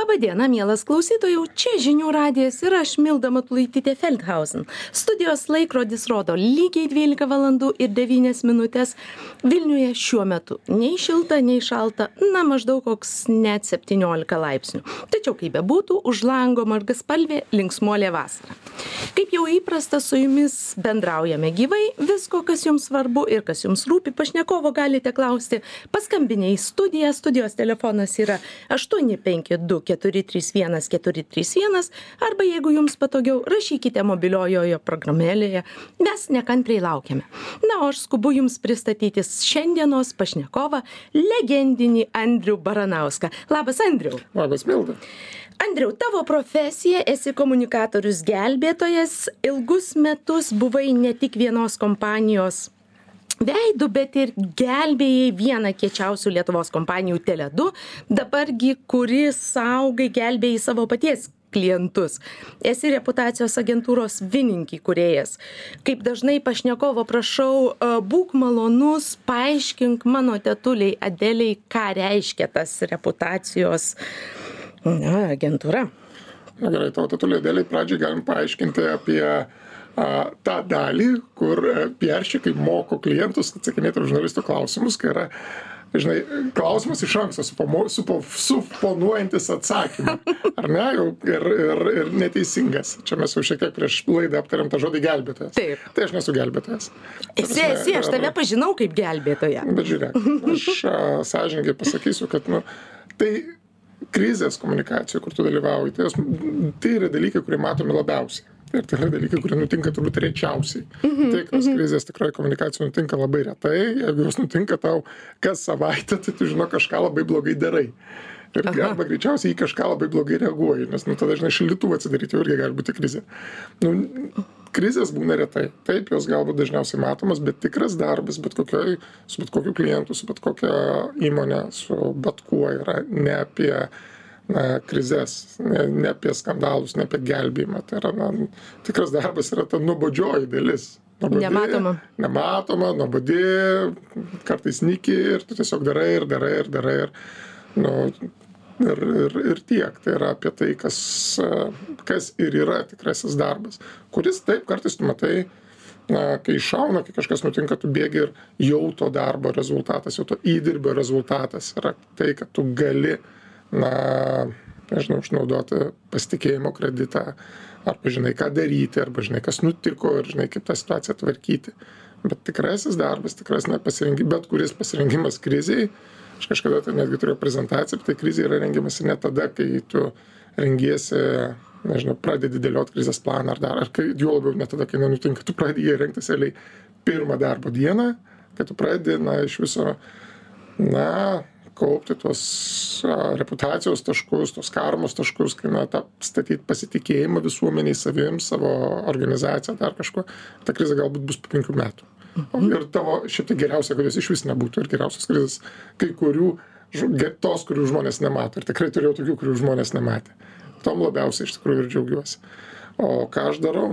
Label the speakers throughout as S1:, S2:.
S1: Labadiena, mielas klausytojų, čia žinių radijas ir aš Milda Matulaitytė Feldhausen. Studijos laikrodis rodo lygiai 12 valandų ir 9 minutės. Vilniuje šiuo metu nei šilta, nei šalta, maždaug koks net 17 laipsnių. Tačiau kaip bebūtų, už lango margaspalvė linksmuolė vasara. Kaip jau įprasta, su jumis bendraujame gyvai, visko, kas jums svarbu ir kas jums rūpi, pašnekovo galite klausti paskambinę į studiją. Studijos telefonas yra 852-431-431 arba jeigu jums patogiau, rašykite mobiliojoje programėlėje. Mes nekantriai laukiame. Na, o aš skubu jums pristatyti šiandienos pašnekovą, legendinį Andrių Baranauską. Labas, Andriau.
S2: Labas, Milda.
S1: Andriau, tavo profesija, esi komunikatorius gelbėtojas, ilgus metus buvai ne tik vienos kompanijos veidu, bet ir gelbėjai vieną kiečiausių Lietuvos kompanijų Tele2, dabargi kuris saugai gelbėjai savo paties klientus. Esi reputacijos agentūros Vininki kūrėjas. Kaip dažnai pašnekovo prašau, būk malonus, paaiškink mano tetuliai Adeliai, ką reiškia tas reputacijos agentūra.
S2: Na gerai, tavo tetuliai Adeliai pradžiai galim paaiškinti apie tą dalį, kur PR-šikai moko klientus atsakinėti žurnalistų klausimus, kai yra, žinai, klausimas iš anksto suponuojantis atsakymą, ar ne, ir neteisingas. Čia mes jau šiek tiek prieš laidą aptariam tą žodį gelbėtojas.
S1: Taip.
S2: Tai aš nesu gelbėtojas.
S1: Esi, aš tave pažinau kaip gelbėtoją.
S2: Bet žiūrėk, aš sąžininkai pasakysiu, kad, tai krizės komunikacija, kur tu dalyvauji, tai yra dalykai, kurie matomi labiausiai. Ir tai yra dalykai, kurie nutinka turbūt rečiausiai. Tikros krizės tikrai komunikacija nutinka labai retai. Jeigu jos nutinka tau kas savaitę, tai tu žino, kažką labai blogai darai. Ir arba greičiausiai į kažką labai blogai reaguoji, nes tada, žinai, šildytuvą atsidaryti jau irgi gali būti krizė. Krizės būna retai. Taip, jos galbūt dažniausiai matomas, bet tikras darbas, su bet kokiu klientu, su bet kokia įmonė, su bet kuo yra ne apie krizės, ne apie skandalus, ne apie gelbėjimą. Tai yra, tikras darbas yra ta nuobodžioji dalis. Nematoma, nuobodi, kartais nyki ir tu tiesiog darai ir tiek. Tai yra apie tai, kas ir yra tikrasis darbas. Kuris taip kartais tu matai, kai iššauna, kai kažkas nutinka, tu bėgi ir jau to darbo rezultatas, jau to įdirbio rezultatas yra tai, kad tu gali išnaudoti pasitikėjimo kreditą, arba žinai, ką daryti, arba žinai, kas nutiko, ir žinai, kaip tą situaciją tvarkyti. Bet tikrasis darbas, bet kuris pasirengimas kriziai, aš kažkada tai netgi turėjau prezentaciją, tai krizė yra rengiamasi ne tada, kai tu rengiesi, pradedi dėlioti krizės planą ar dar, ar juo labiau ne tada, kai nenutinka, tu pradedi jį rengtis realiai pirmą darbo dieną, kai tu pradedi, iš viso, kaupti tuos reputacijos taškus, tos karmos taškus, kai statyti pasitikėjimą visuomeniai, savim, savo organizaciją, dar kažko, ta krizė galbūt bus po 5 metų. Ir tavo šiek tiek geriausia, kad jos iš vis nebūtų, ir geriausios krizės, tos, kurių žmonės nemato. Ir tikrai turėjau tokių, kurių žmonės nematė. Tom labiausiai iš tikrųjų ir džiaugiuosi. O ką aš darau,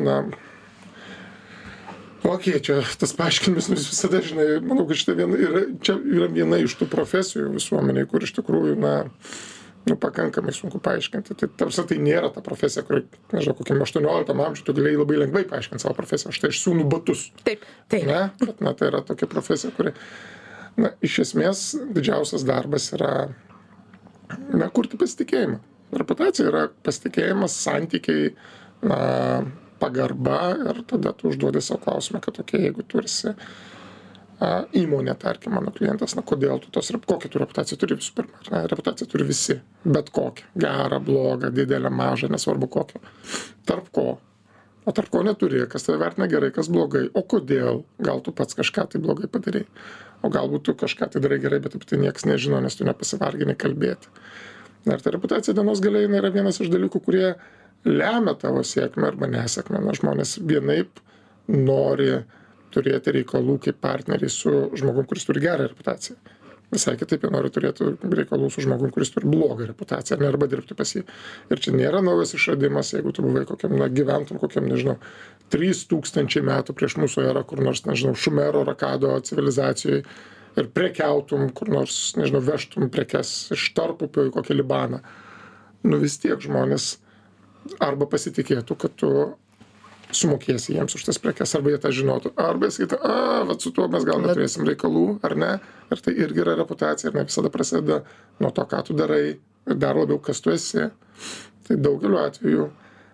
S2: čia tas paaiškinimas visada, žinai, manau, kad čia yra viena iš tų profesijų visuomeniai, kur iš tikrųjų, pakankamai sunku paaiškinti. Tai nėra ta profesija, kur, nežinau, kokiam 18 amžiui tu galėjai labai lengvai paaiškinti savo profesiją. Štai aš siūnu batus.
S1: Taip.
S2: Bet, tai yra tokia profesija, kuri, iš esmės, didžiausias darbas yra, kurti pasitikėjimą. Reputacija yra pasitikėjimas, santykiai, pagarba, ir tada tu užduodi savo klausimą, kad jeigu tu esi įmonė, tarkim, mano klientas, kodėl tu kokią tu reputaciją turi visų pirma. Reputaciją turi visi, bet kokią. Gerą, blogą, didelę, mažą, nesvarbu kokią. Tarp ko? O tarp ko neturi, kas tave vertina gerai, kas blogai. O kodėl? Gal tu pats kažką tai blogai padarei. O galbūt tu kažką tai darai gerai, bet tai niekas nežino, nes tu nepasivargini kalbėti. Ir ta reputacija dienos gale yra vienas iš dalykų, kurie lemia tavo sėkmę arba nesėkmę. Žmonės vienaip nori turėti reikalų kaip partneriai su žmogum, kuris turi gerą reputaciją. Visai kitaip jie nori turėti reikalų su žmogum, kuris turi blogą reputaciją, arba dirbti pas jį. Ir čia nėra naujas išradimas, jeigu tu buvai gyventum 3000 metų prieš mūsų erą, kur nors, Šumero, Rakado civilizacijoje, ir prekiautum, kur nors, vežtum prekes iš Tarpupio į kokį Libaną. nu vis tiek žmonės arba pasitikėtų, kad tu sumokėsi jiems už tas prekes, arba jie tą žinotų, arba jie sakytų, vat su tuo mes gal neturėsim reikalų, ar ne, ir tai irgi yra reputacija, ir ne visada prasideda nuo to, ką tu darai, ir dar labiau, kas tu esi. Tai daugeliu atveju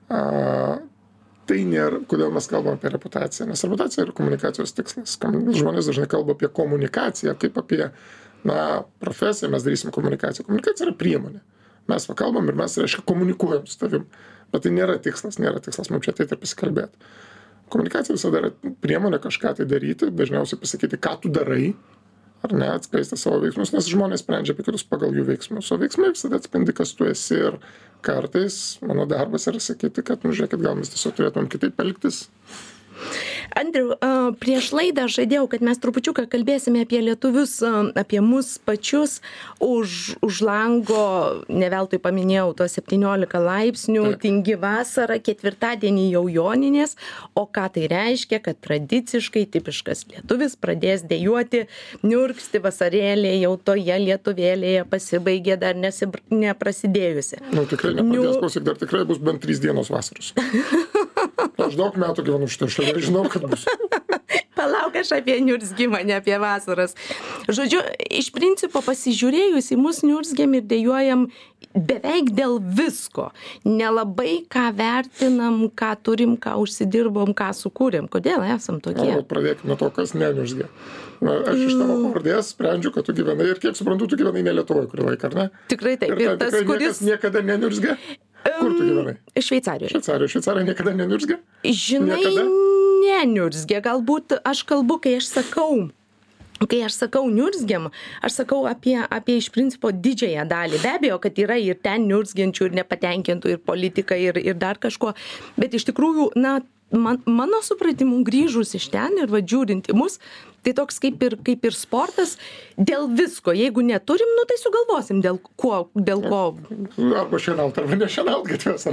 S2: tai nėra, kodėl mes kalbam apie reputaciją, nes reputacija yra komunikacijos tikslas. Žmonės dažnai kalba apie komunikaciją, kaip apie, profesiją, mes darysim komunikaciją. Komunikacija yra priemonė. Mes kalbam ir mes, reiškia, komunikuojam su tavim. Bet tai nėra tikslas mums čia ateit ir pasikalbėti. Komunikacija visada yra priemonė kažką tai daryti, dažniausiai pasakyti, ką tu darai, ar ne, atskleisti savo veiksmus, nes žmonės sprendžia apie kitus pagal jų veiksmus. O veiksmai visada atspindi, kas tu esi, ir kartais mano darbas yra sakyti, kad, žiūrėkit, gal mes tiesiog turėtumėm kitaip elgtis.
S1: Andriau, prieš laidą žadėjau, kad mes trupučiuką kalbėsime apie lietuvius, apie mus pačius. Už lango, ne veltui paminėjau, to 17 laipsnių, tingi vasara, ketvirtadienį jau Joninės. O ką tai reiškia, kad tradiciškai tipiškas lietuvis pradės dejuoti, niurksti, vasarėlė jau toje lietuvėlėje pasibaigė, dar neprasidėjusi.
S2: Tikrai nepradės, klausyk, dar tikrai bus bent 3 dienos vasaros. Aš daug metų gyvenu šitą šalia, žinau, kad bus.
S1: Palauk, aš apie niurzgimą, ne apie vasaras. Žodžiu, iš principo pasižiūrėjus į mus niurzgiam ir dejuojam beveik dėl visko. Nelabai ką vertinam, ką turim, ką užsidirbom, ką sukūrėm. Kodėl esam tokie?
S2: Pradėkime nuo to, kas neniurzgia. Aš iš tavo pavardės sprendžiu, kad tu gyvenai ir kiek suprantu, tu gyvenai ne Lietuvoje kurį laiką, ar ne?
S1: Tikrai taip.
S2: Ir tas, kuris niekada neniurzgia? Kur tu gyvenai?
S1: Šveicarijoje.
S2: Šveicarija niekada neniurzgia?
S1: Žinai, neniurzgia. Galbūt aš kalbu, kai aš sakau niurzgiam, aš sakau apie iš principo didžiąją dalį. Be abejo, kad yra ir ten niurzgiančių, ir nepatenkintų, ir politika, ir dar kažko. Bet iš tikrųjų, mano supratimu, grįžus iš ten ir žiūrint į mus, tai toks kaip ir sportas dėl visko. Jeigu neturim, tai sugalvosim dėl ko.
S2: Arba šienaut, arba nešienaut gatves.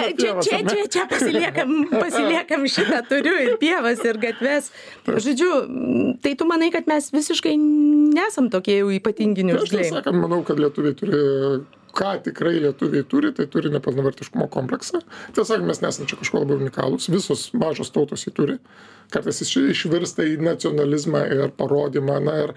S1: Čia pasiliekam šitą, turiu ir pievas, ir gatves. Žodžiu, tai tu manai, kad mes visiškai nesam tokie jau ypatingi niurzgliai?
S2: Aš sakant, manau, kad lietuviai turi, ką tikrai lietuviai turi, tai turi nepilnavertiškumo kompleksą. Tiesiog mes nesam čia kažko labai unikalūs, visos mažos tautos jį turi. Kartais išvirsta į nacionalizmą ir parodymą, ir,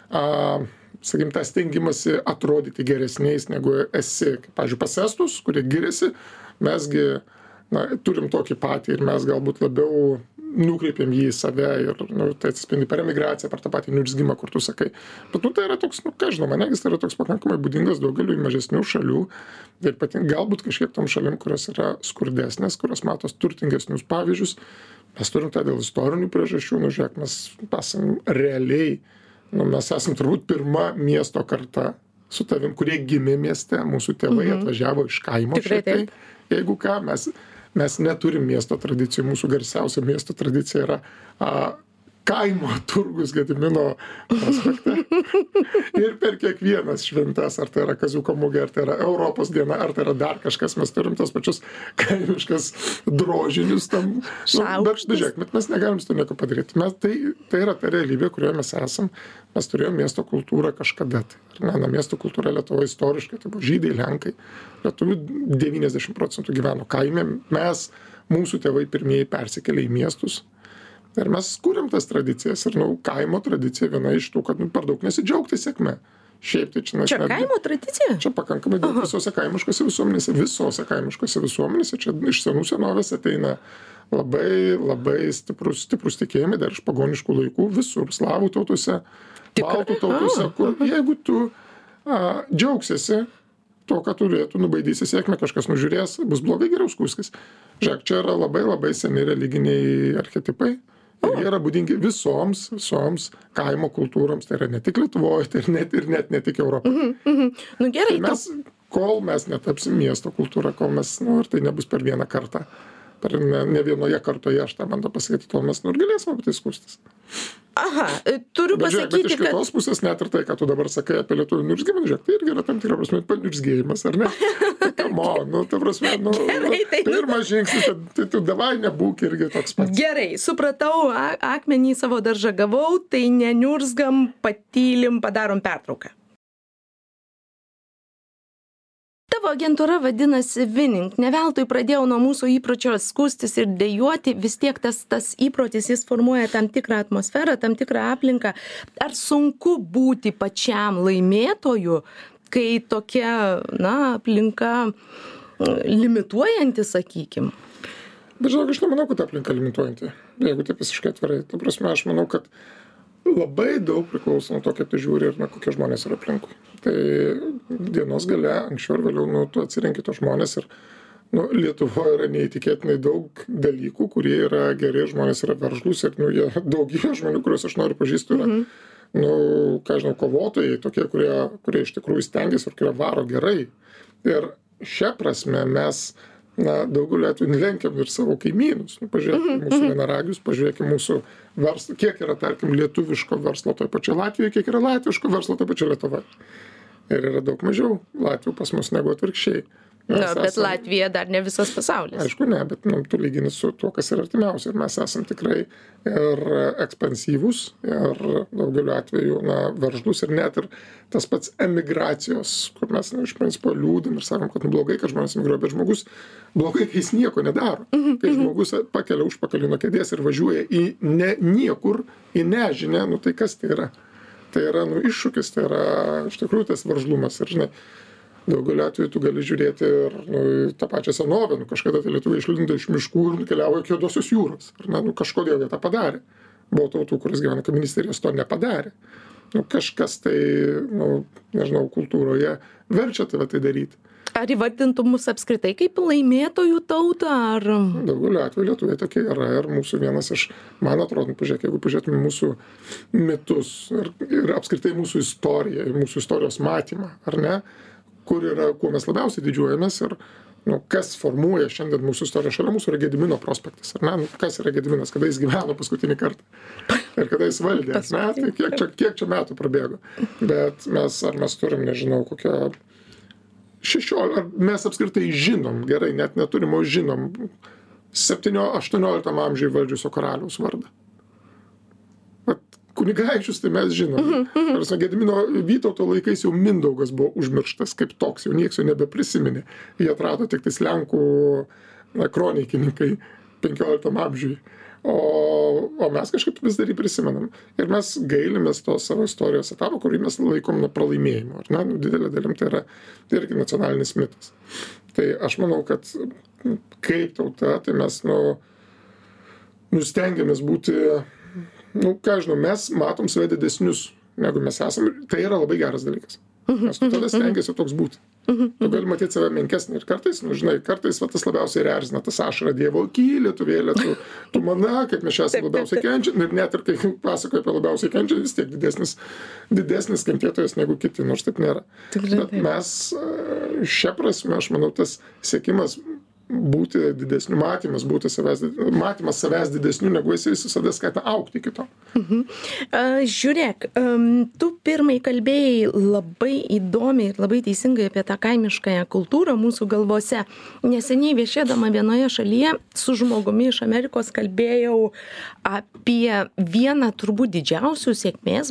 S2: sakykim, tą stengimąsi atrodyti geresniais, negu esi. Pavyzdžiui, pas estus, kurie giriasi, mesgi turim tokį patį ir mes galbūt labiau nukreipiam jį į save ir tai atsispindi per emigraciją, per tą patį niurzgimą, kur tu sakai. Bet tai yra toks, ką žinau, manegis tai yra toks pakankamai būdingas daugeliu mažesnių šalių ir galbūt kažkiek tom šalim, kurios yra skurdesnės, kurios matos turtingesnius pavyzdžius. Mes turim tą dėl istorinių priežasčių, žiūrėk, mes esam realiai, mes esam turbūt pirma miesto karta su tavim, kurie gimė mieste, mūsų tėvai atvažiavo iš kaimo šitai. Jeigu ką, mes neturim miesto tradicijų, mūsų garsiausia miesto tradicija yra kaimo turgus Gedimino prospekte. Ir per kiekvienas šventes, ar tai yra Kaziuko mugė, ar tai yra Europos diena, ar tai yra dar kažkas, mes turim tos pačius kaimiškas drožinius tam. Bet žiūrėk, mes negalim su to nieko padaryti. Tai yra ta realybė, kurioje mes esam. Mes turėjom miesto kultūrą kažkada. Miesto kultūra Lietuvoje istoriškai, tai buvo žydai, lenkai. Lietuvių 90% gyveno kaime. Mūsų tėvai pirmieji persikėlė į miestus. Ir mes kūrėm tas tradicijas ir, kaimo tradicija viena iš tų, kad per daug nesidžiaugti sėkme. Šiaip tai
S1: čia kaimo tradicija?
S2: Čia pakankamai daug visose kaimiškose visuomenėse, čia iš senų senovės ateina labai stiprus tikėjimai, dar iš pagoniškų laikų, visur, slavų tautose, baltų tautose, kur jeigu tu džiaugsiesi to, ką turėtų, nubaidysi sėkmę, kažkas nužiūrės, bus blogai, geriau skųskis. Žiūrėk, čia yra labai seni religiniai archetipai. Ir jie yra būdingi visoms kaimo kultūroms, tai yra ne tik Lietuvoje, tai ir net ne tik Europoje.
S1: Gerai.
S2: Tai kol mes netapsim miesto kultūra, kol mes, ir tai nebus per vieną kartą, ne vienoje kartoje, aš tą bandau pasakyti, tol mes ir galėsime apie tai skųstis.
S1: Aha, turiu pasakyti,
S2: bet iš kitos pusės net ir tai, ką tu dabar sakai apie lietuvių niurzgimą, žiūrėk, tai irgi yra tam tikra prasme paniurzgėjimas, ar ne? Ta prasme, pirmas žingsnis, tai tu davai nebūk irgi toks pats.
S1: Gerai, supratau, akmenį į savo daržą gavau, tai neniurzgam, patylim, padarom pertrauką. Tavo agentūra vadinasi Winning. Ne veltui pradėjau nuo mūsų įpročio skųstis ir dejuoti, vis tiek tas įprotis, jis formuoja tam tikrą atmosferą, tam tikrą aplinką. Ar sunku būti pačiam laimėtoju, kai tokia, aplinka limituojanti, sakykim?
S2: Bet žinok, aš nemanau, kad aplinka limituojanti. Jeigu taip visiškai atvirai. Ta prasme, aš manau, kad labai daug priklauso nuo to, kaip tu žiūri ir kokie žmonės yra aplinkui. Tai dienos gale, anksčiau ir vėliau, tu atsirenki tos žmonės ir Lietuvoje yra neįtikėtinai daug dalykų, kurie yra geri, žmonės yra veržlus ir jie daugybė žmonių, kuriuos aš noriu pažįstu, yra, kovotojai, tokie, kurie iš tikrųjų stengiasi ir kurie varo gerai. Ir šią prasme mes daugeliu atveju lenkiam ir savo kaimynus. Pažiūrėkime mūsų vienaragius, pažiūrėkime mūsų verslą, kiek yra, tarkim, lietuviško verslo toje pačioje Latvijoje, kiek yra latviško verslo toje pačioje Lietuvoje. Ir yra daug mažiau Latvių pas mus negu atvirkščiai.
S1: Bet Latvija dar ne visas pasaulis.
S2: Aišku, ne, bet tu lygini su tuo, kas yra artimiausia. Ir mes esam tikrai ir ekspansyvūs, ir daugeliu atveju veržlus, ir net ir tas pats emigracijos, kur mes iš principo liūdim ir sakom, kad blogai, kad žmonės emigruoja, bet žmogus blogai, kai jis nieko nedaro. Kai žmogus pakelia užpakalį nuo kėdės ir važiuoja į niekur, į nežinę, tai kas tai yra? Tai yra iššūkis, tai yra iš tikrųjų tas veržlumas. Ir žinai, daugeliu atveju tu gali žiūrėti ir tą pačią senovę, kažkada tai lietuviai išlindo iš miškų ir nukeliavo iki Juodosios jūros. Ir kažkodėl jie tą padarė. Buvo tautų, kuris gyvena kaiminystėje ir jos to nepadarė. Kažkas tai, nežinau, kultūroje verčia tave tai daryti.
S1: Ar įvardintum mus apskritai kaip laimėtojų tautą, ar...
S2: Daugeliu atveju lietuviai tokie yra ir mūsų vienas iš, man atrodo, jeigu pažiūrėtume mūsų mitus ir apskritai mūsų istoriją, mūsų istorijos matymą, ar ne? Kur yra, kuo mes labiausiai didžiuojamės ir kas formuoja šiandien mūsų istoriją. Šalia mūsų yra Gedimino prospektas, ar ne? Kas yra Gediminas, kada jis gyveno paskutinį kartą ir kada jis valdė, tai kiek čia metų prabėgo. Bet mes turim, nežinau, kokią 16, ar mes apskritai žinom, gerai, net neturim, o žinom 17-18 amžiuje valdžiusio karaliaus vardą. Kunigaikščius tai mes žinom. Gedimino Vytauto laikais jau Mindaugas buvo užmirštas kaip toks, jau nieks jo nebeprisiminė. Jie atrado tik tais Lenkų kronikininkai 15 amžiui. O mes kažkaip vis dar jį prisimenam. Ir mes gailimės to savo istorijos etapą, kurį mes laikom pralaimėjimu. Didelė dalim tai yra irgi nacionalinis mitas. Tai aš manau, kad kaip tauta, tai mes stengiamės būti... mes matom save didesnius, negu mes esame. Tai yra labai geras dalykas. Nes tu tada stengiasi toks būti. Tu gali matyti save menkesnį ir kartais, kartais tas labiausiai ir erzina, tas ašara Dievo aky, lietuvėlė, tu mana, kaip mes esame labiausiai kenčiami. Ir net ir kai pasakoja apie labiausiai kenčiami, vis tiek didesnis kentėtojas negu kiti, nors taip nėra. Bet mes šią prasme, aš manau, tas siekimas būti didesniu, matymas savęs didesniu, negu esi, visada skatina augti iki to.
S1: Žiūrėk, tu pirmai kalbėjai labai įdomiai ir labai teisingai apie tą kaimiškąją kultūrą mūsų galvose. Neseniai viešėdama vienoje šalyje su žmogumi iš Amerikos kalbėjau apie vieną turbūt didžiausių sėkmės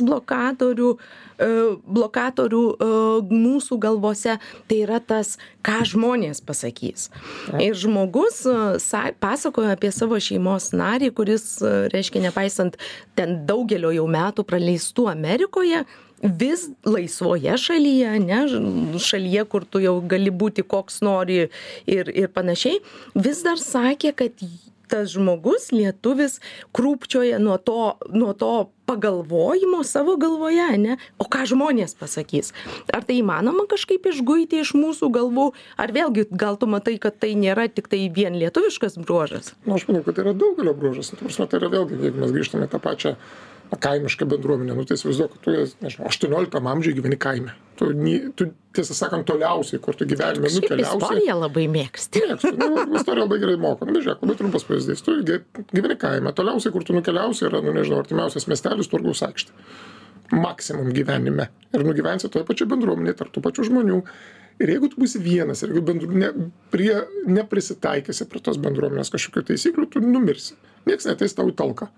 S1: blokatorių mūsų galvose, tai yra tas, ką žmonės pasakys. Ir žmogus pasakojo apie savo šeimos narį, kuris, reiškia, nepaisant ten daugelio jau metų praleistų Amerikoje, vis laisvoje šalyje, ne, šalyje, kur tu jau gali būti koks nori ir panašiai, vis dar sakė, kad tas žmogus, lietuvis, krūpčioja nuo to pagalvojimo savo galvoje, ne? O ką žmonės pasakys? Ar tai įmanoma kažkaip išguiti iš mūsų galvų? Ar vėlgi, gal tu matai, kad tai nėra tik tai vien lietuviškas bruožas?
S2: Aš manau, kad tai yra daugelio bruožas. Tai yra vėlgi, jeigu mes grįžtame tą pačią kaimišką bendruomenę, tai įsivaizduok, kad tu, nežinau, 18 amžiuje gyveni kaime. Tu tiesą sakant, toliausiai, kur tu gyvenime nukeliausi.
S1: Istoriją labai mėgsti.
S2: Istoriją labai gerai moka. Žiūrėk, labai trumpas pavyzdys. Tu gyveni kaime. Toliausiai, kur tu nukeliausi, yra, nežinau, artimiausias miestelis Turgaus aikštė. Maksimum gyvenime. Ir nugyvensi toje pačioje bendruomenėje, tarp tų pačių žmonių. Ir jeigu tu būsi vienas, ir jeigu neprisitaikysi prie tos bendruomenės kažkokių taisyklių, tu numirsi. Niekas neteis tau į talką.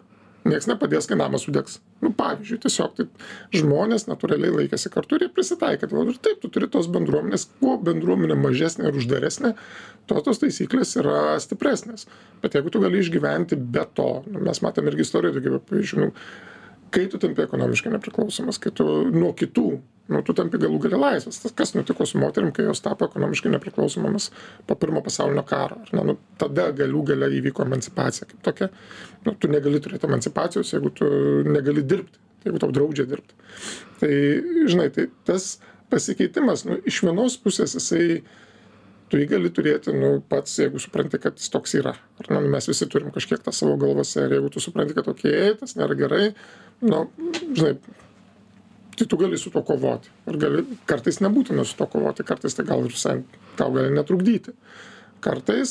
S2: nieks nepadės, kai namas sudegs. Pavyzdžiui, tiesiog tai žmonės natūraliai laikėsi kartu ir jie prisitaikė. Ir taip, tu turi tos bendruomenės, kuo bendruomenė mažesnė ir uždaresnė, tos taisyklės yra stipresnės. Bet jeigu tu gali išgyventi be to, mes matėme irgi istoriją, tokių pavyzdžių, kai tu tampi ekonomiškai nepriklausomas, kai tu nuo kitų, tu tampi galų gale laisvas. Tas, kas nutiko su moterim, kai jos tapo ekonomiškai nepriklausomomis po pirmo pasaulinio karo. Tada galų gale įvyko emancipacija kaip tokia. Tu negali turėti emancipacijos, jeigu tu negali dirbti, jeigu tau draudžia dirbti. Tai, žinai, tai tas pasikeitimas, iš vienos pusės jisai, tu jį gali turėti, pats, jeigu supranti, kad jis toks yra. Mes visi turim kažkiek tą savo galvose. Ir jeigu tu supranti, kad tas nėra gerai, žinai, tai tu gali su to kovoti. Ir gali, kartais nebūtina su to kovoti, kartais tai gal ir visai tau gali netrukdyti. Kartais,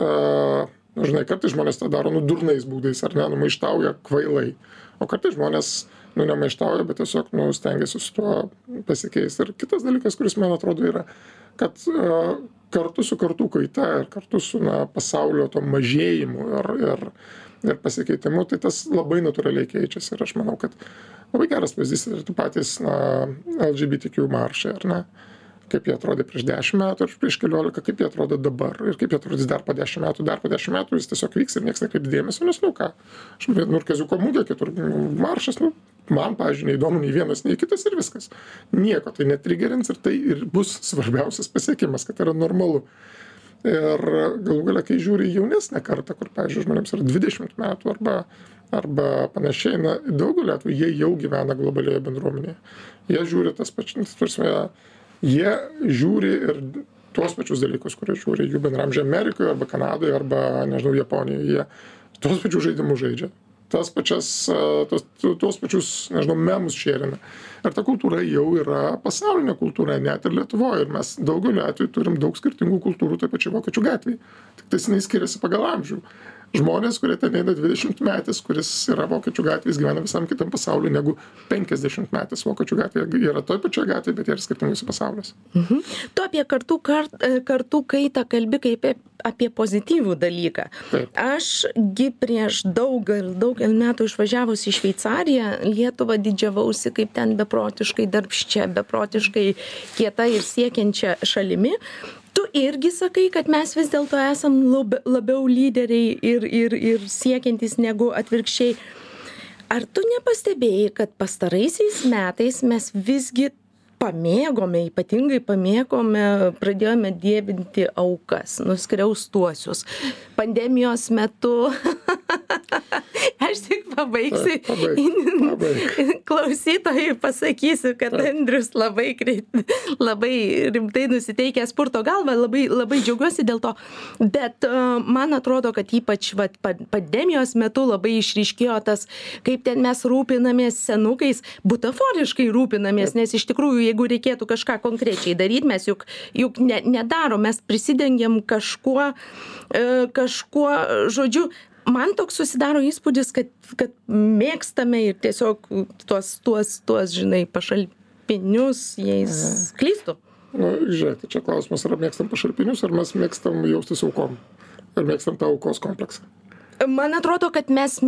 S2: kartais žmonės tą daro durnais būdais, ar ne, maištauja kvailai. O kartais žmonės, nemaištauja, bet tiesiog, stengiasi su tuo pasikeisti. Ir kitas dalykas, kuris man atrodo yra, kad kartu su kartų kaita ir kartu su pasaulio to mažėjimu ir pasikeitimu, tai tas labai natūraliai keičiasi. Ir aš manau, kad labai geras pavyzdys yra patys LGBTQ maršai, ar ne? Kaip jie atrodė prieš 10 metų ir prieš 14, kaip jie atrodo dabar ir kaip jie atrodys dar po 10 metų, jis tiesiog vyks ir niekas nekreips dėmesio, nes ką. Aš ir Kaziuko mugė, kitur maršas, man, pavyzdžiui, neįdomu nei vienas, nei kitas ir viskas. Nieko tai netrigerins ir tai ir bus svarbiausias pasiekimas, kad tai yra normalu. Ir galų gale, kai žiūri jaunesnę kartą, kur, pavyzdžiui, žmonėms yra 20 metų arba panašiai, daugelį atveju jie jau gyvena globalioje bendruomenėje. Jie žiūri tas pačias, jie žiūri ir tuos pačius dalykus, kurie žiūri jų bendramžiai Amerikoje arba Kanadoje arba, nežinau, Japonijoje. Jie tuos pačius žaidimus žaidžia. Tuos pačius, nežinau, memus šėrina. Ir ta kultūra jau yra pasaulinė kultūra, net ir Lietuvoje. Ir mes daugeliu atveju turim daug skirtingų kultūrų, taip pačiai Vokiečių gatvėje. Tik tai jinai skiriasi pagal amžių. Žmonės, kurie ten eina 20 metais, kuris yra Vokiečių gatvės, gyvena visam kitam pasauliu negu 50 metais Vokiečių gatvėje. Jie yra toj pačioje gatvėje, bet jie yra skirtingose pasauliuose.
S1: Tu apie kartų kaitą kalbi kaip apie pozityvų dalyką.
S2: Taip.
S1: Ašgi prieš daugel metų išvažiavus į Šveicariją, Lietuvą didžiavausi kaip ten beprotiškai darbščia, beprotiškai kieta ir siekiančia šalimi. Tu irgi sakai, kad mes vis dėlto esam labiau lyderiai ir siekiantys negu atvirkščiai. Ar tu nepastebėjai, kad pastaraisiais metais mes visgi ypatingai pamėgome, pradėjome dievinti aukas, nuskriaustuosius. Pandemijos metu, aš tik pabaigsiu, klausytojai pasakysiu, kad Andrius labai rimtai nusiteikęs purto galvą, labai džiaugiuosi dėl to, bet man atrodo, kad ypač pandemijos metu labai išryškėjo tas, kaip ten mes rūpinamės senukais, butaforiškai rūpinamės, nes iš tikrųjų, jeigu reikėtų kažką konkrečiai daryti, mes juk nedarom, mes prisidengiam kažkuo, žodžiu, man toks susidaro įspūdis, kad mėgstame ir tiesiog tuos žinai, pašalpinius, jais klystu.
S2: Žiūrėk, tai čia klausimas, ar mėgstam pašalpinius, ar mes mėgstam jaustis aukom, ar mėgstam tą aukos kompleksą.
S1: Man atrodo, kad aš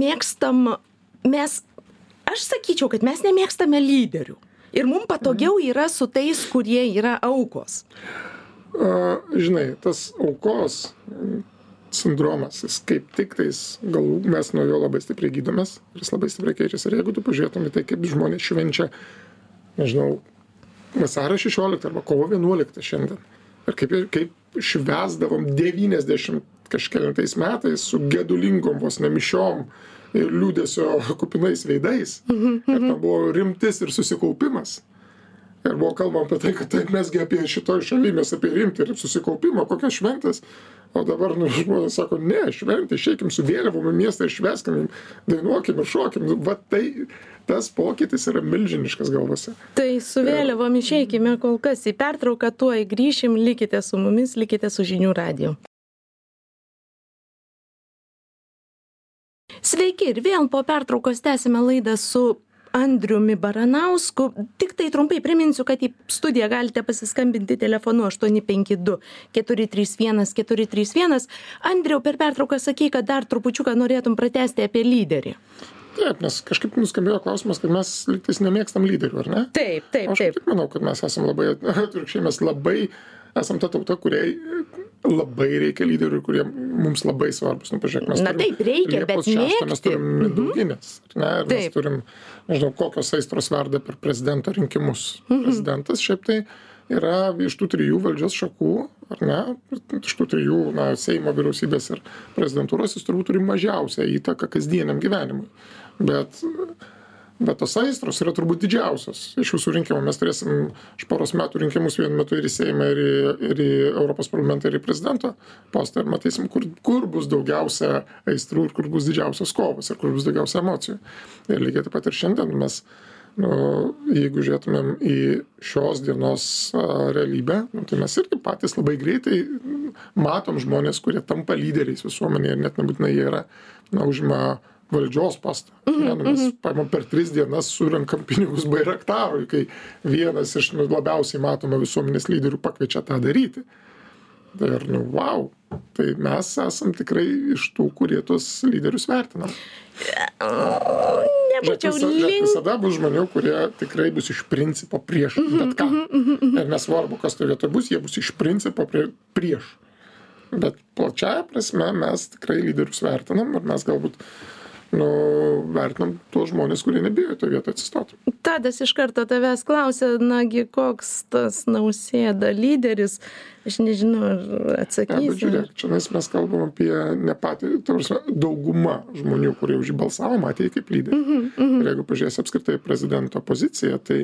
S1: sakyčiau, kad mes nemėgstame lyderių. Ir mums patogiau yra su tais, kurie yra aukos.
S2: Žinai, tas aukos sindromas, jis kaip tik tais, mes nuo jo labai stipriai gydomės, ir jis labai stipriai keičiasi. Ir jeigu tu pažiūrėtum į tai, kaip žmonės švenčia, nežinau, vasario 16 arba kovo 11 šiandien, ir kaip švęsdavom 90 kažkelintais metais su gedulingom vos nemišiom ir liūdesio kupinais veidais. Ir ten buvo rimtis ir susikaupimas. Ir buvo kalbama apie tai, kad taip mesgi apie šitoj šaly, mes apie rimtį ir susikaupimą, kokias šventės. O dabar žmonės sako, ne, šventė, išeikim su vėliavom į miestą ir švęskim, dainuokim ir šokim. Va tai, tas pokytis yra milžiniškas galvose.
S1: Tai su vėliavom išeikime kol kas į pertrauką, tuoj grįšim, likite su mumis, likite su Žinių radiju. Sveiki ir vėl po pertraukos tęsime laidą su Andriumi Baranausku. Tik tai trumpai priminsiu, kad į studiją galite pasiskambinti telefonu 852 431 431. Andriau, per pertrauką sakei, kad dar trupučiuką norėtum pratęsti apie lyderį.
S2: Taip, nes kažkaip nuskambėjo klausimas, kad mes lygtais nemėgstam lyderių, ar ne?
S1: Taip.
S2: Aš tik manau, kad mes esam labai, atvirkščiai, mes labai esam ta tauta, kuriai labai reikia lyderių, kurie mums labai svarbus. Nu, pažiūrėk, mes
S1: taip, reikia, bet mėgti.
S2: Mes turim Mindauginės, ne? Ir mes turim, nežinau, kokios aistros verda per prezidento rinkimus. Prezidentas šiaip tai yra iš tų 3 valdžios šakų, ar ne? Iš tų 3, Seimo, vyriausybės ir prezidentūros jis turbūt turi mažiausią įtaką kasdieniam gyvenimui. Bet tos aistros yra turbūt didžiausios iš jūsų rinkimų. Mes turėsim iš poros metų rinkimus vienu metu ir į Seimą, ir į Europos parlamentą, ir į prezidento postą. Ir matysim, kur bus daugiausia aistrų ir kur bus didžiausios kovos ir kur bus daugiausia emocijų. Ir lygiai taip pat ir šiandien mes, jeigu žiūrėtumėm į šios dienos realybę, tai mes irgi patys labai greitai matom žmonės, kurie tampa lyderiais visuomenėje ir net nebūtinai jie yra, užima valdžios postą. Mes paimam per 3 dienas surenkam pinigus Bairaktarui, kai vienas iš labiausiai matomų visuomenės lyderių pakviečia tą daryti. Ir wow, tai mes esam tikrai iš tų, kurie tuos lyderius vertinam. Visada bus žmonių, kurie tikrai bus iš principo prieš bet ką. Ir nesvarbu, kas to vietoj bus, jie bus iš principo prieš. Bet plačiaja prasme mes tikrai lyderius vertinam ir mes galbūt vertinam tuos žmonės, kurie nebijo toje vietoje atsistoti.
S1: Tadas iš karto tavęs klausia, nagi koks tas Nausėda lyderis, aš nežinau, ar atsakysi.
S2: Bet žiūrėk, čia mes kalbam apie ne patį, dauguma žmonių, kurie už jį balsavo, matė jį kaip lyderį. Ir jeigu pažiūrėsi apskritai prezidento poziciją, tai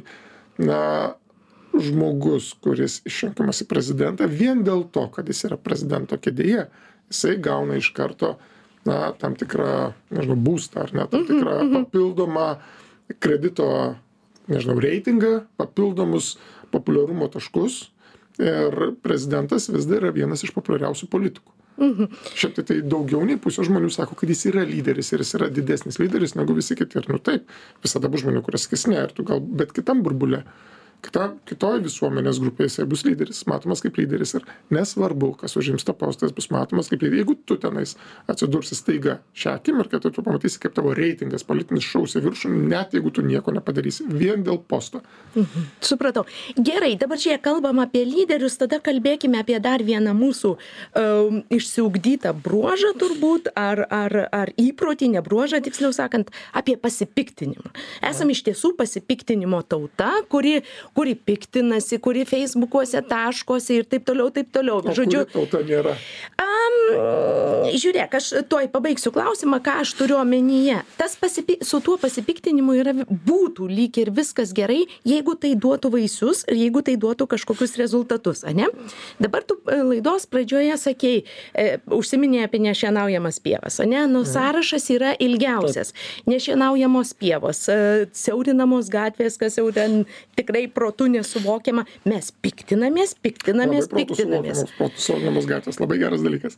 S2: žmogus, kuris išrinkamas į prezidentą, vien dėl to, kad jis yra prezidento kėdėje, jisai gauna iš karto tam tikrą, būstą, ar ne, tam tikrą papildomą kredito, reitingą, papildomus populiarumo taškus ir prezidentas vis dar yra vienas iš populiariausių politikų. Šiaip tai daugiau nei pusė žmonių sako, kad jis yra lyderis ir jis yra didesnis lyderis negu visi kiti. Ir taip, visada bus žmonių, kurie sakys ne, ir tu gal, bet kitam burbule. Kitoj visuomenės grupėje jisai bus lyderis, matomas kaip lyderis ir nesvarbu, kas užims tą postą, jis bus matomas kaip lyderis. Jeigu tu tenais atsidursi staiga šią akimirką, tai tu pamatysi, kaip tavo reitingas politinis šaus į viršų, net jeigu tu nieko nepadarysi, vien dėl posto.
S1: Supratau. Gerai, dabar čia kalbam apie lyderius, tada kalbėkime apie dar vieną mūsų išsiugdytą bruožą turbūt, ar įprotį, ne bruožą, tiksliau sakant, apie pasipiktinimą. Esam iš tiesų pasipiktinimo tauta, kuri piktinasi, kuri Facebookuose taškosi ir taip toliau, taip toliau.
S2: Žodžiu, kuri tauta nėra.
S1: Žiūrėk, aš tuoj pabaigsiu klausimą, ką aš turiu omenyje. Su tuo pasipiktinimu būtų lyg ir viskas gerai, jeigu tai duotų vaisius ir jeigu tai duotų kažkokius rezultatus, ane? Dabar tu laidos pradžioje sakei, užsiminė apie nešienaujamas pievas, ane? Sąrašas yra ilgiausias. Nešienaujamos pievos, siaurinamos gatvės, kas jau ten tikrai protu nesuvokiama. Mes piktinamės.
S2: Siaurinamos gatvės, labai geras dalykas.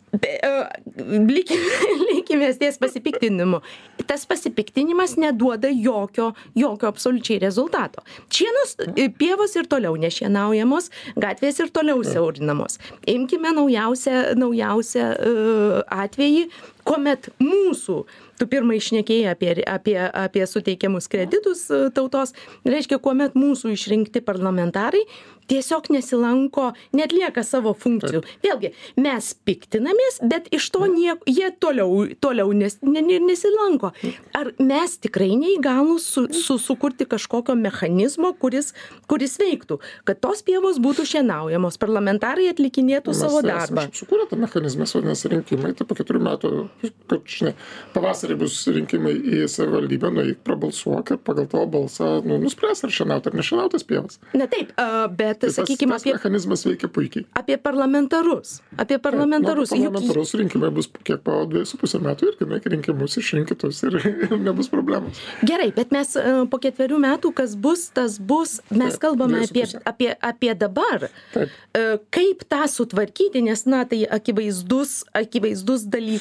S1: Likimės ties pasipiktinimu. Tas pasipiktinimas neduoda jokio absoliučiai rezultato. Pievos ir toliau nešienaujamos, gatvės ir toliau siaurinamos. Imkime naujausią atvejį, kuomet tu pirmai šnekėjai apie suteikiamus kreditus tautos, reiškia, kuomet mūsų išrinkti parlamentarai tiesiog nesilanko, netlieka savo funkcijų. Vėlgi, mes piktinamės, bet iš to jie toliau nesilanko. Ar mes tikrai neįgalūs sukurti kažkokio mechanizmo, kuris veiktų, kad tos pievos būtų šienaujamos, parlamentarai atlikinėtų savo darbą?
S2: Mes sukūrė tą mechanizmą, vadinasi rinkimai, tai po 4 metų, pavasarį bus rinkimai į savivaldybę, nueik, prabalsuok ir pagal tavo balsą nuspręs, ar šienauti ar nešienautas pievas.
S1: Na taip, bet sakykime,
S2: tas mechanizmas veikia puikiai.
S1: Apie parlamentarus.
S2: Parlamentarus rinkimai bus kiek po 2,5 metų ir kai rinkimus išrinkitus ir nebus problemos.
S1: Gerai, bet mes po 4 metų, kas bus, tas bus, mes kalbame apie dabar. Taip. Kaip tą sutvarkyti, nes tai akivaizdus dalykų nedarymas.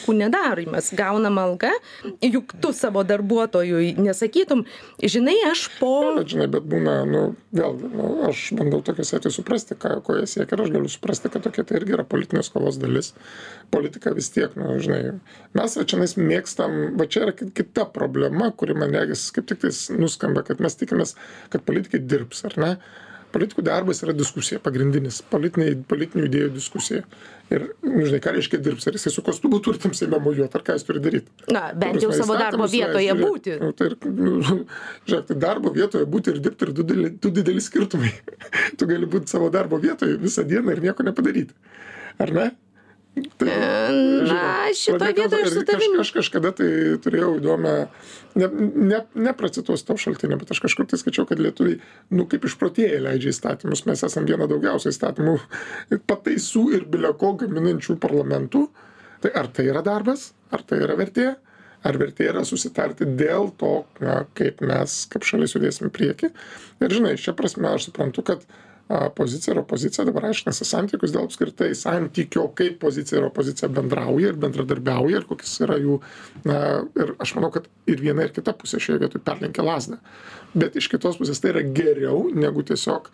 S1: darymas, gaunama alga, juk tu savo darbuotojui nesakytum, žinai, aš
S2: bet būna, vėlgi, aš bandau tokius atvejus suprasti, ko jie siekia, ir aš galiu suprasti, kad tokia tai irgi yra politinės kovos dalis. Politika vis tiek, žinai, mes čia mėgstam, čia yra kita problema, kuri man regis kaip tik tais nuskamba, kad mes tikimės, kad politikai dirbs, ar ne? Politikų darbas yra diskusija, pagrindinis, politinių idėjų diskusija. Ir, žinai, ką reiškia dirbs, ar jisai su kostumu turi tam Seime mojuoti, ar ką jis turi daryti.
S1: Na, bent jau savo darbo vietoje būti.
S2: Žiūrėk, tai darbo vietoje būti ir dirbti ir du dideli skirtumai. Tu gali būti savo darbo vietoje visą dieną ir nieko nepadaryti. Ar ne? Tai,
S1: šitoje vietoje aš su tavimi.
S2: Aš kažkada tai turėjau įdomią, nepracituosiu tau šaltinį, bet aš kažkur tai skaičiau, kad lietuviai, kaip išprotėję leidžia įstatymus. Mes esam viena daugiausiai įstatymų pataisų ir bileko gaminančių parlamentų. Tai ar tai yra darbas, ar tai yra vertė, ar vertė yra susitarti dėl to, kaip mes, kaip šalis judėsim į priekį. Ir žinai, šia prasme aš suprantu, kad pozicija ir opozicija dabar aiškinasi santykius dėl apskritai santykio, kaip pozicija ir opozicija bendrauja ir bendradarbiauja ir kokias yra jų, ir aš manau, kad ir viena ir kita pusė šioje vietoje perlenkia lazdą. Bet iš kitos pusės tai yra geriau negu tiesiog,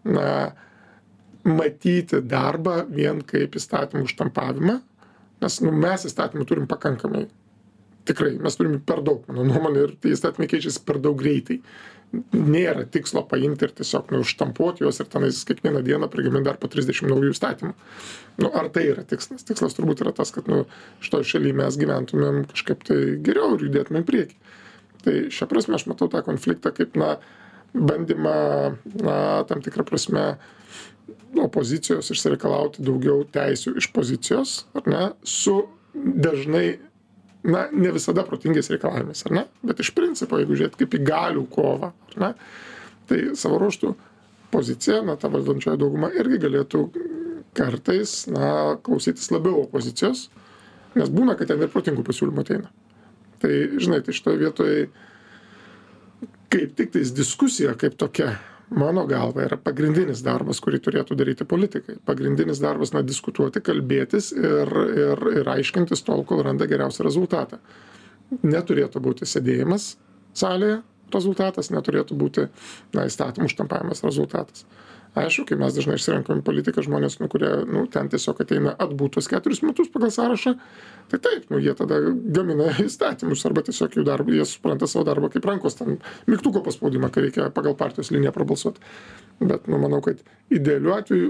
S2: matyti darbą vien kaip įstatymų štampavimą, nes, mes įstatymų turim pakankamai. Tikrai, mes turime per daug, mano nuomonė, ir tai įstatymai keičiasi per daug greitai. Nėra tikslo paimti ir tiesiog štampuoti juos ir tenais kiekvieną dieną prigaminti dar po 30 naujų įstatymų. Ar tai yra tikslas? Tikslas turbūt yra tas, kad šitoj šalyje mes gyventumėm kažkaip tai geriau ir judėtumėm priekį. Tai šia prasme aš matau tą konfliktą kaip bandymą tam tikrą prasme opozicijos išsireikalauti daugiau teisių iš pozicijos, ar ne, su dažnai ne visada protingais reikalavimais, ar ne? Bet iš principo, jeigu žiūrėt kaip į galių kovą, ar ne? Tai savo ruožtų pozicija, ta valdančioji dauguma irgi galėtų kartais, klausytis labiau opozicijos, nes būna, kad ten ir protingų pasiūlymų ateina. Tai, žinai, tai šitoje vietoje kaip tik tais diskusija kaip tokia, mano galva, yra pagrindinis darbas, kurį turėtų daryti politikai. Pagrindinis darbas, diskutuoti, kalbėtis ir aiškintis tol, kol randa geriausią rezultatą. Neturėtų būti sėdėjimas salėje rezultatas, neturėtų būti įstatymų štampavimas rezultatas. Aišku, kai mes dažnai išsirenkame politiką žmonės, kurie ten tiesiog ateina atbūtus 4 metus pagal sąrašą, tai taip, jie tada gamina įstatymus arba tiesiog jie supranta savo darbą kaip rankos, ten mygtuko paspaudimą, kai reikia pagal partijos liniją prabalsuoti. Bet manau, kad idealiu atveju,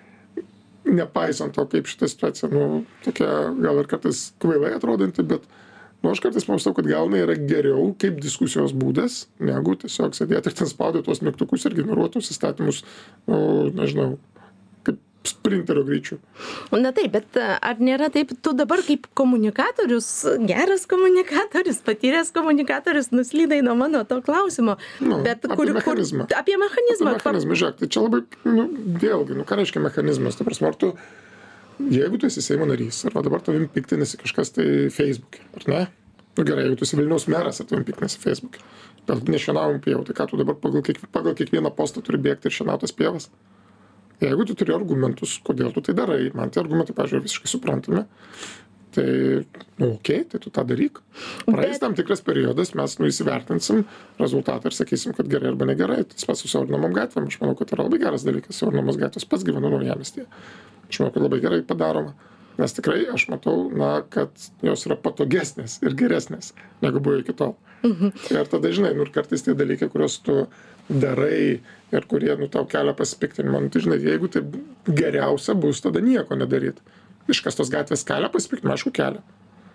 S2: nepaisant to, kaip šitą situaciją, tokia gal ir kartais kvailai atrodanti, bet aš kartais pamastau, kad gal yra geriau kaip diskusijos būdas, negu tiesiog sėdėti ir ten spaudyti tuos mygtukus ir generuotus įstatymus, nežinau, kaip sprinterio greičiu.
S1: Na taip, bet ar nėra taip, tu dabar kaip komunikatorius, geras komunikatorius, patyręs komunikatorius, nuslydai nuo mano to klausimo. Bet
S2: apie mechanizmą.
S1: Apie mechanizmą.
S2: Žiūrėk, tai čia labai, vėlgi, ką reiškia mechanizmas, ta prasme, ar tu, jeigu tu esi Seimo narys, arba dabar tavim piktinasi kažkas tai Facebook'e, ar ne? Gerai, jeigu tu esi Vilniaus meras, ar tavim piktinasi Facebook'e. Bet nešienavom pievų, tai ką tu dabar pagal kiekvieną postą turi bėgti ir šienautas pievas? Jeigu tu turi argumentus, kodėl tu tai darai, man tie argumentai, pažiūrėjau, visiškai suprantami, tai, okei, tai tu tą daryk. Praeis tam tikras periodas, mes įsivertinsim rezultatą ir sakysim, kad gerai arba negerai. Tas pats su siaurinamom gatvėm, aš manau, kad tai yra labai geras dalykas, siaurinamos gatvės, pats gyvenu Naujamiestyje. Aš manau, kad labai gerai padaroma, nes tikrai aš matau, kad jos yra patogesnės ir geresnės, negu buvo iki tol. Ir tada, žinai, ir kartais tie dalykai, kuriuos tu darai ir kurie, tau kelia pasipiktinimą, tai žinai, jeigu tai geriausia bus, tada nieko nedaryti. Iškastos gatvės kelia pasipiktinimą, aišku, kelia.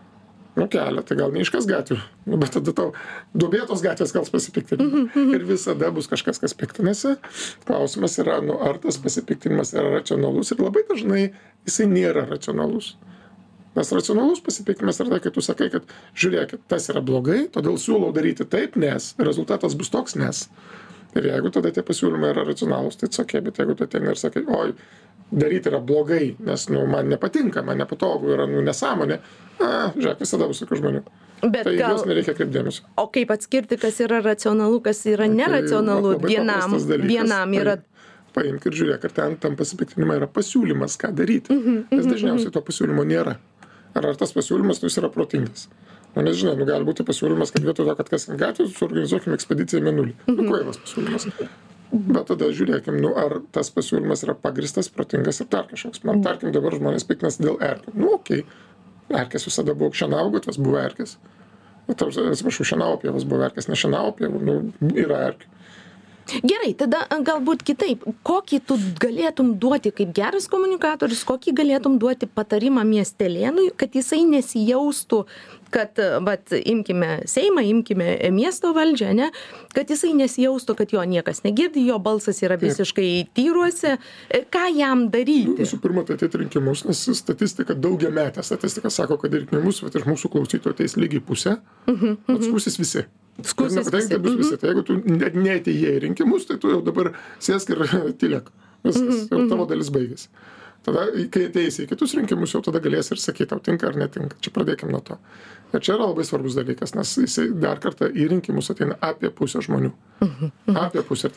S2: Kelia, tai gal neiškas gatvių, bet tada tau duobėtos gatvės kals pasipiktinimą. Ir visada bus kažkas, kas piktinasi. Klausimas yra, ar tas pasipiktinimas yra racionalus ir labai dažnai jisai nėra racionalus. Nes racionalus pasipiktinimas yra tai, kai tu sakai, kad žiūrėkit, tas yra blogai, todėl siūlau daryti taip, nes rezultatas bus toks, nes. Ir jeigu tada tie pasiūlymai yra racionalūs, tai sakė, bet jeigu tu ateini ir sakai, oi, daryti yra blogai, nes man nepatinka, man nepatogu, yra nesąmonė, žiūrėk, visada bus tokių žmonių.
S1: Bet
S2: tai juos nereikia kreipdėmėsio.
S1: O kaip atskirti, kas yra racionalu, kas yra neracionalu? Vienam yra...
S2: Paimk ir žiūrėk, ar ten tam pasipiktinimą yra pasiūlymas, ką daryti. Nes dažniausiai to pasiūlymo nėra. ar tas pasiūlymas jis yra protingas. Nes žinai, gali būti pasiūlymas, kad vietoj to, kad kaskim gatvę, suorganizuokim ekspediciją į Mėnulį. Kvailas pasiūlymas. Bet tada žiūrėkim, ar tas pasiūlymas yra pagristas, protingas ir dar kažkoks. Man tarkim dabar žmonės piktinasi dėl erkių. Okei. Erkės visada buvo šienaugotvės, buvo erkės. Atsiprašau, šienaupievas buvo erkės, ne šienaupievų, yra erkių.
S1: Gerai, tada galbūt kitaip. Kokį tu galėtum duoti kaip geras komunikatorius, kokį galėtum duoti patarimą miestelėnui, kad jisai nesijaustų, kad, imkime Seimą, imkime miesto valdžią, ne, kad jisai nesijaustų, kad jo niekas negirdi, jo balsas yra visiškai tyruose. Ką jam daryti?
S2: Visų pirma, tai ateit rinkimus, nes statistika, daugiametė statistika sako, kad rinkimus, iš mūsų klausytojų ateis lygiai pusė, bet skųsis visi.
S1: Skųsis visi.
S2: Tai jeigu tu neatėjai į rinkimus, tai tu jau dabar sėsk ir tylėk. Viskas, jau tavo dalis baigėsi. Tada, kai ateisi į kitus rinkimus, jau tada galėsi ir sakyti, tau tinka ar netinka. Čia pradėkim nuo to. Ir čia yra labai svarbus dalykas, nes jisai dar kartą į rinkimus ateina apie pusę žmonių. Apie pusę.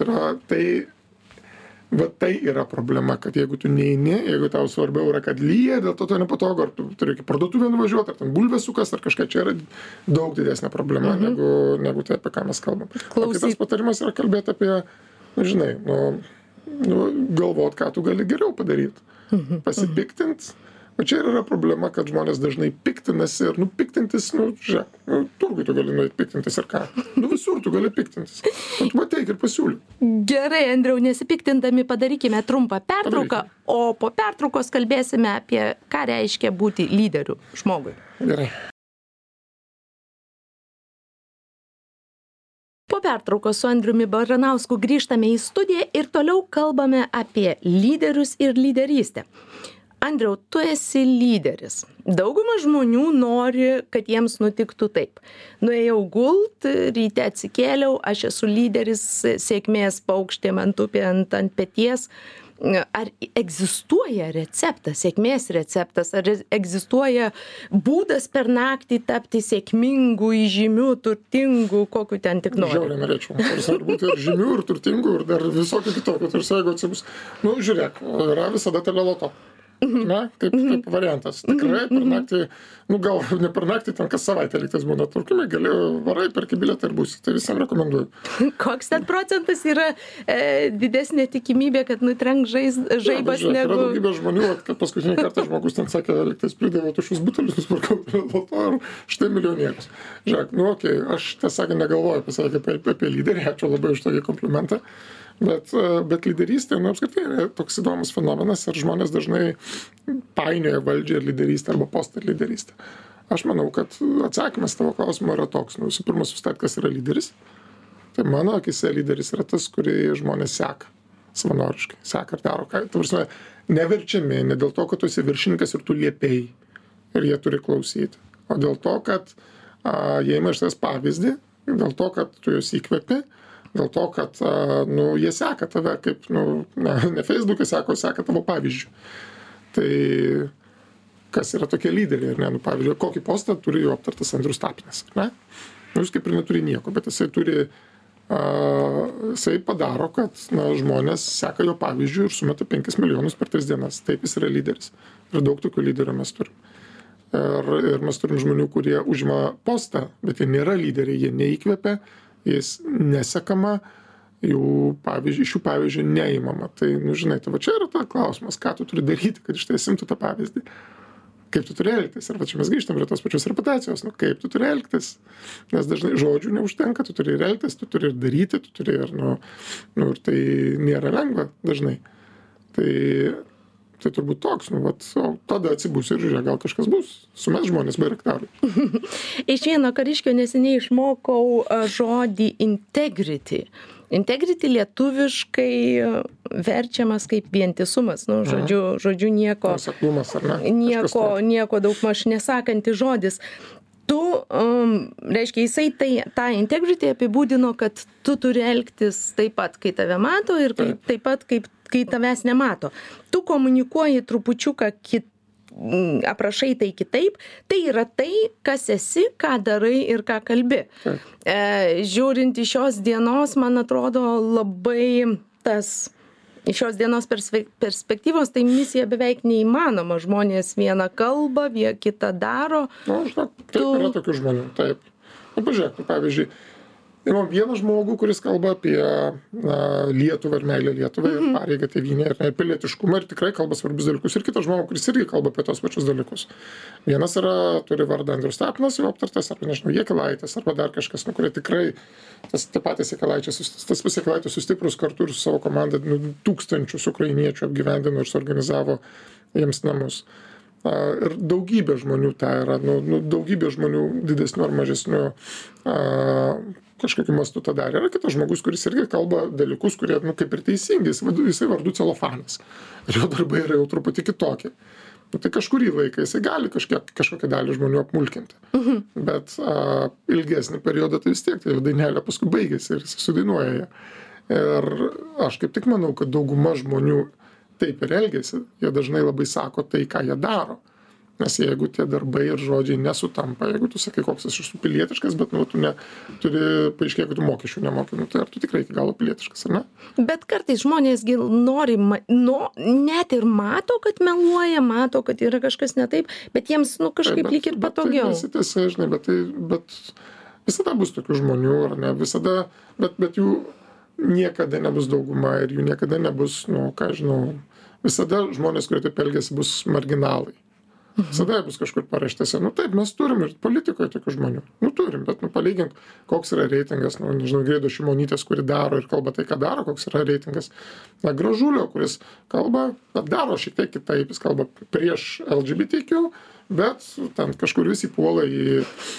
S2: Tai yra problema, kad jeigu tu neini, jeigu tau svarbiau yra, kad lyja, dėl to nepatogu, ar tu turi iki parduotuvę nuvažiuoti, ar ten bulvės sukas, ar kažką, čia yra daug didesnė problema, negu tai, apie ką mes kalbam. O kitas patarimas yra kalbėti apie, žinai, galvot, ką tu gali geriau padaryti. Pasipiktint. O čia yra problema, kad žmonės dažnai piktinasi ir piktintis, žiūrėk, turgui tu gali nueit piktintis ir ką. Visur tu gali piktintis. Tu ateik ir pasiūlyk.
S1: Gerai, Andriau, nesipiktindami padarykime trumpą pertrauką, o po pertraukos kalbėsime apie, ką reiškia būti lyderiu žmogui.
S2: Gerai.
S1: Po pertraukos su Andriumi Baranausku grįžtame į studiją ir toliau kalbame apie lyderius ir lyderystę. Andriau, tu esi lyderis. Dauguma žmonių nori, kad jiems nutiktų taip. Nuėjau gult, ryte atsikėliau, aš esu lyderis, sėkmės paukštė man tupi ant peties. Ar egzistuoja receptas, sėkmės receptas, ar egzistuoja būdas per naktį tapti sėkmingu, įžymiu, turtingu, kokiu ten tik nori?
S2: Žiauriai norėčiau. Ar būti ir žymiu, ir turtingu, ir dar visokių kitokių. Jeigu atsibus. Žiūrėk, yra visada teleloto. Na, kaip variantas. Tikrai per naktį, gal ne per naktį, ten kas savaitę lygtais būna, tarkime, gali varai, perki bilietą ir būsi. Tai visam rekomenduoju.
S1: Koks ten procentas yra didesnė tikimybė, kad nutrenk žaibas negu...
S2: Yra daugybė žmonių, kad paskutinį kartą žmogus ten sakė, lygtais pridavė tušius butelius, nusipirkau dėl to ir štai milijonierius. Žiūrėk, aš tiesą sakant negalvoju apie lyderį, ačiū labai už tokį komplimentą. Bet lyderystė, apskritai yra toks įdomus fenomenas ir žmonės dažnai painioja valdžią ir lyderystę arba postą ir lyderystę. Aš manau, kad atsakymas tavo klausimo yra toks. Visų pirma, sustat, kas yra lyderis. Tai mano akise lyderis yra tas, kurį žmonės seka savanoriškai. Seka ir daro. Neverčiami, ne dėl to, kad tu esi viršininkas ir tu liepėjai ir jie turi klausyti. O dėl to, kad jie ima iš tavęs pavyzdį, dėl to, kad tu juos įkvepi, dėl to, kad jie seka tave, kaip, ne Facebook'e seka tavo pavyzdžių. Tai kas yra tokie lyderiai, ar ne? Pavyzdžiui, kokį postą turi jau aptartas Andrius Tapinas, ne? Jis kaip ir neturi nieko, bet jisai padaro, kad žmonės seka jo pavyzdžių ir sumeta 5 milijonus per 3 dienas. Taip jis yra lyderis. Ir daug tokių lyderių mes turim. Ir mes turim žmonių, kurie užima postą, bet jie nėra lyderiai, jie neįkvepia, jis nesekama, iš jų pavyzdžių neįmama. Tai, žinai, tai čia yra ta klausimas, ką tu turi daryti, kad iš tai simtų tą pavyzdį. Kaip tu turi elgtis. Ir čia mes grįžtam prie tos pačios reputacijos. Kaip tu turi elgtis. Nes dažnai žodžių neužtenka, tu turi ir elgtis, tu turi ir daryti, tu turi ir, ir tai nėra lengva dažnai. Tai turbūt toks, o tada atsibusi ir žiūrėk, gal kažkas bus, sumes žmonės bairaktarai.
S1: Iš vieno kariškio neseniai išmokau žodį integrity. Integrity lietuviškai verčiamas kaip vientisumas, žodžiu nieko.
S2: Nuoseklumas, ar ne?
S1: Nieko daugmaž nesakantis žodis. Reiškia, jisai tą integrity apibūdino, kad tu turi elgtis taip pat, kai tave mato ir taip pat, kai tavęs nemato. Tu komunikuoji trupučiuką aprašai tai kitaip, tai yra tai, kas esi, ką darai ir ką kalbi. Žiūrint iš šios dienos, man atrodo labai tas Iš šios dienos perspektyvos tai misija beveik neįmanoma. Žmonės vieną kalbą, kitą daro.
S2: Žinok, taip yra tokių žmonių, taip. Pažiūrėk, pavyzdžiui, imam vieną žmogų, kuris kalba apie Lietuvą ir meilę Lietuvai, ir pareigą tėvynę, ir pilietiškumą, ir tikrai kalba svarbius dalykus. Ir kitas žmogus, kuris irgi kalba apie tos pačius dalykus. Vienas turi vardą Andrius Tapinas, jau aptartas, arba nežinau, Jakilaitis, arba dar kažkas, kurie tikrai, tas patys Jakilaitis sustiprus kartu ir su savo komanda tūkstančius ukrainiečių apgyvendino ir suorganizavo jiems namus. Ir daugybė žmonių tai yra, daugybė žmonių didesnių ar mažesnių kažkokiu mastu tą darė. Yra kitas žmogus, kuris irgi kalba dalykus, kurie, kaip ir teisingi, jisai vardu celofanas. Ir jo darbai yra jau truputį kitokie. Tai kažkurį laiką jisai gali kažkokią dalį žmonių apmulkinti. Bet ilgesnį periodą tai vis tiek, tai dainelė paskui baigėsi ir jisai sudainuoja ją. Ir aš kaip tik manau, kad dauguma žmonių taip ir elgiasi. Jie dažnai labai sako tai, ką jie daro. Nes jeigu tie darbai ir žodžiai nesutampa, jeigu tu sakai, koks esi iš pilietiškas, bet tu paaiškėja, kad tu mokesčių nemoki, tai ar tu tikrai iki galo pilietiškas, ar ne?
S1: Bet kartais žmonės nori, net ir mato, kad meluoja, mato, kad yra kažkas ne taip, bet jiems kažkaip lyg ir patogiau.
S2: Tai tiesa, žinai, bet visada bus tokių žmonių, ar ne? Visada, bet jų niekada nebus dauguma ir jų niekada nebus, visada žmonės, kurie taip elgiasi, bus marginalai. Visada bus kažkur paraštėse. Taip, mes turim ir politikoje tokių žmonių. Turim, bet palygink, koks yra reitingas, Ingridos Šimonytės, kuri daro ir kalba tai, ką daro, koks yra reitingas. Gražulio, kuris kalba, bet daro šiek tiek kitaip, jis kalba prieš LGBTQ, bet ten kažkur visi puola į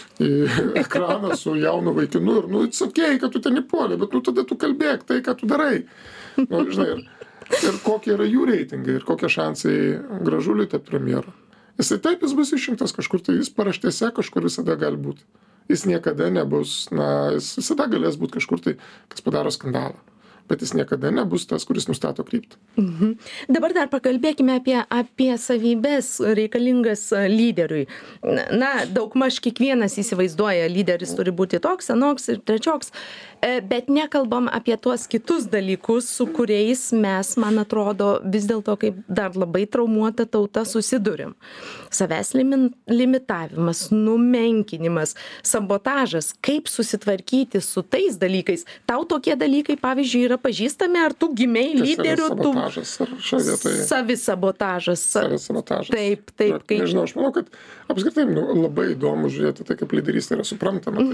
S2: ekraną su jaunu vaikinu ir, it's okay, kad tu ten įpuolė, bet tada tu kalbėk tai, ką tu darai. Žinai, ir kokie yra jų reitingai ir kokie šansai Gražuliui tapti premjeru. Jis bus išrinktas kažkur, tai jis paraštėse kažkur visada gali būti. Jis niekada nebus, jis visada galės būti kažkur, tai kas padaro skandalą. Bet jis niekada nebus tas, kuris nustato kryptį.
S1: Dabar dar pakalbėkime apie savybės reikalingas lyderiui. Daugmaž kiekvienas įsivaizduoja, lyderis turi būti toks, anoks ir trečioks, bet nekalbam apie tuos kitus dalykus, su kuriais mes, man atrodo, vis dėlto kaip dar labai traumuota tauta susidurim. Savęs limitavimas, numenkinimas, sabotažas, kaip susitvarkyti su tais dalykais. Tau tokie dalykai, pavyzdžiui, yra pažįstami, ar tu gimei lyderiu, tu savisabotažas. Taip.
S2: Nežinau, aš manau, kad apskritai labai įdomu žiūrėti tai, kaip lyderystė yra suprantama.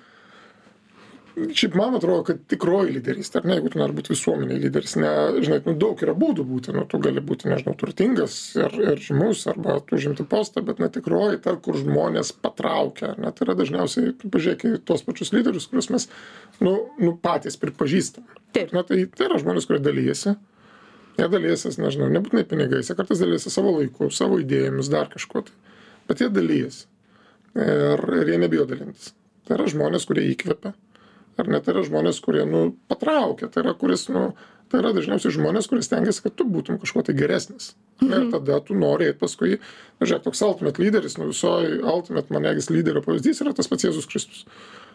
S2: Šiaip man atrodo, kad tikroji lyderystė, ar ne, jeigu tu nori būti visuomeniai lyderis, žinai, daug yra būdų būti, tu gali būti, nežinau, turtingas ir žymus, arba tu žimti postą, bet tikroji ta, kur žmonės patraukia, tai yra dažniausiai, pažiūrėk, tos pačius lyderius, kuriuos mes, patys pripažįstam. Tai yra žmonės, kurie dalyjasi, jie dalyjasi, nežinau, nebūtinai pinigais, jie kartais dalyjasi savo laiku, savo idėjomis, dar kažko, bet jie dalyjasi ir jie nebijo dalintis. Tai yra žmonės, kurie įkvepia. Ar net yra žmonės, kurie, patraukia, tai yra dažniausiai žmonės, kurie stengiasi, kad tu būtum kažkuo tai geresnis. Ir tada tu nori eiti paskui, žiūrėk, toks ultimate lyderis, visoji ultimate, man regis, lyderio pavyzdys yra tas pats Jėzus Kristus.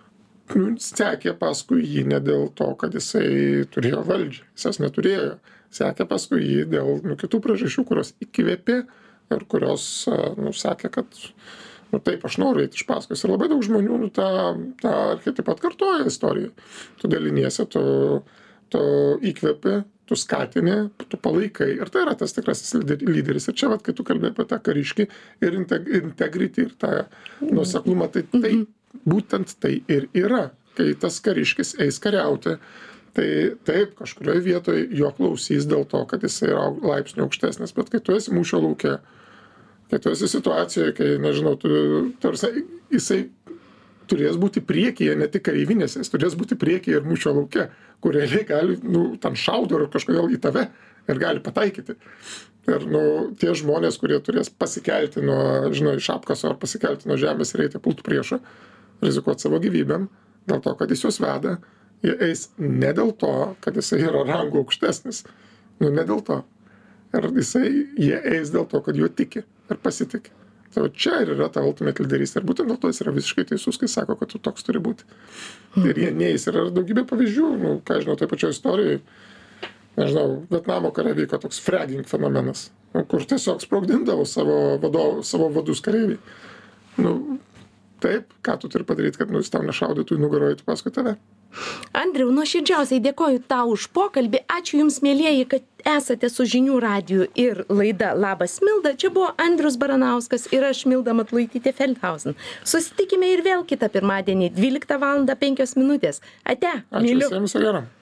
S2: Sekė paskui jį ne dėl to, kad jisai turėjo valdžią, jis neturėjo, sekė paskui jį dėl kitų priežasčių, kurios įkvėpė ir kurios, sakė, kad taip, aš noriu eiti iš paskos. Ir labai daug žmonių tą archetipą atkartoja istoriją. Tu daliniesi, tu įkvepi, tu skatini, tu palaikai. Ir tai yra tas tikrasis lyderis. Ir čia, kai tu kalbėjai apie tą kariškį ir integrity ir tą nuoseklumą, tai būtent tai ir yra. Kai tas kariškis eis kariauti, tai taip, kažkurioje vietoje jo klausys dėl to, kad jis yra laipsnių aukštesnis. Bet kai tu esi mūšio lauke, kai tu esi situacijoje, kai, nežinau, jisai turės būti priekyje, ne tik kareivinėse, jis turės būti priekyje ir mūšio lauke, kur realiai gali, ten šaudo ir kažkodėl į tave ir gali pataikyti. Ir, tie žmonės, kurie turės pasikelti iš apkaso ar pasikelti nuo žemės ir eiti pult priešą, rizikuoti savo gyvybėm, dėl to, kad jis juos veda, jie eis ne dėl to, kad jisai yra rangu aukštesnis, ne dėl to. Ir jie eis dėl to, kad juo tiki ir pasitiki. Tai čia ir yra ta ultimate lyderystė. Ir būtent dėl to jis yra visiškai teisus, kai sako, kad tu toks turi būti. Ir jie neis. Ir yra daugybė pavyzdžių, ką žinau, tai pačioje istorijoje. nežinau, Vietnamo kare vyko toks fragging fenomenas, kur tiesiog sprogdindavo savo vadus kareiviai. Taip, ką tu turi padaryti, kad jis tau nešaudytų į nugarą, eitų paskui tave.
S1: Andriau, nuoširdžiausiai dėkoju tau už pokalbį. Ačiū Jums, mielieji, kad esate su Žinių radiju ir laida Labas Milda. Čia buvo Andrius Baranauskas ir aš, Milda Matulaitytė Feldhausen. Susitikime ir vėl kitą pirmadienį 12:05. Ate,
S2: Ačiū visiems, viso gero.